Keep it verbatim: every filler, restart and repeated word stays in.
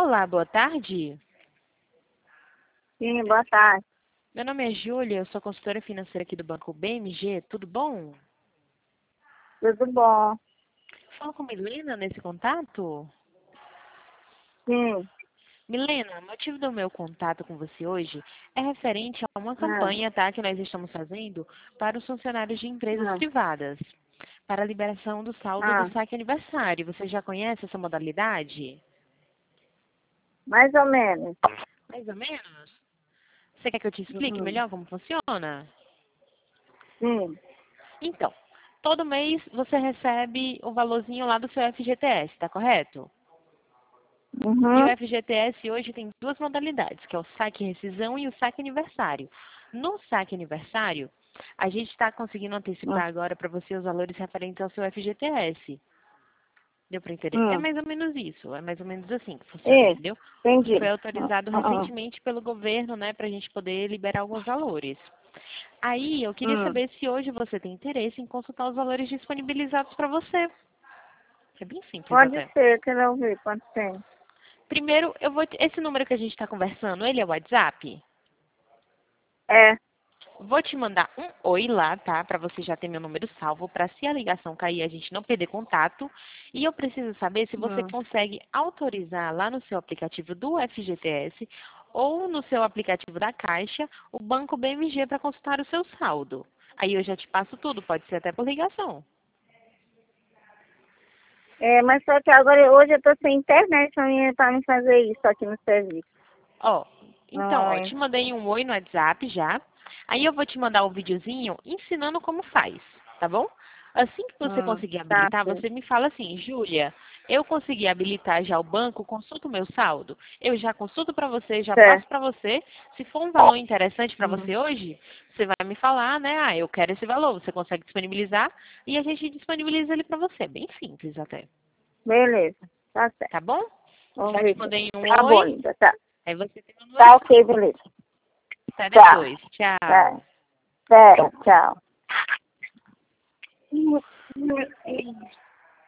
Olá, boa tarde. Sim, boa tarde. Meu nome é Júlia, eu sou consultora financeira aqui do Banco B M G, tudo bom? Tudo bom? Falo com Milena nesse contato? Sim. Milena, o motivo do meu contato com você hoje é referente a uma Ah, campanha, tá, que nós estamos fazendo para os funcionários de empresas ah, privadas, para a liberação do saldo do ah. saque aniversário. Você já conhece essa modalidade? Mais ou menos. Mais ou menos. Você quer que eu te explique Uhum. melhor como funciona? Sim. Então, todo mês você recebe o valorzinho lá do seu F G T S, tá correto? E o Uhum. F G T S hoje tem duas modalidades, que é o saque rescisão e o saque aniversário. No saque aniversário, a gente está conseguindo antecipar agora para você os valores referentes ao seu F G T S. Deu para entender? É Hum. mais ou menos isso, é mais ou menos assim que funciona, É, entendeu? Foi entendi. Ah, autorizado ah, ah. recentemente pelo governo, né, para a gente poder liberar alguns valores. Aí, eu queria Hum. saber se hoje você tem interesse em consultar os valores disponibilizados para você. É bem simples Pode até. ser, quero ouvir quanto tem. Primeiro, eu vou te- esse número que a gente está conversando, ele é o WhatsApp? É. Vou te mandar um oi lá, tá? Para você já ter meu número salvo, para se a ligação cair a gente não perder contato. E eu preciso saber se você Hum. consegue autorizar lá no seu aplicativo do F G T S ou no seu aplicativo da Caixa o Banco B M G para consultar o seu saldo. Aí eu já te passo tudo, pode ser até por ligação. É, mas só que agora, hoje eu tô sem internet pra mim, pra me fazer isso aqui no serviço. Ó, então, ó, Ai. te mandei um oi no WhatsApp já. Aí eu vou te mandar um videozinho ensinando como faz, tá bom? Assim que você Hum. conseguir Tá, habilitar, sim. você me fala assim, Júlia, eu consegui habilitar já o banco, consulta o meu saldo. Eu já consulto para você, já passo Certo. para você. Se for um valor interessante para Hum. você hoje, você vai me falar, né? Ah, eu quero esse valor. Você consegue disponibilizar e a gente disponibiliza ele para você. Bem simples até, Beleza. Tá certo. tá bom? Vamos Já te ver. mandei um Tá bom, oi, linda. Tá. aí você tem o número Tá ok, salvo. beleza. Até Tá. depois. Tá. Tchau. Certo, tchau.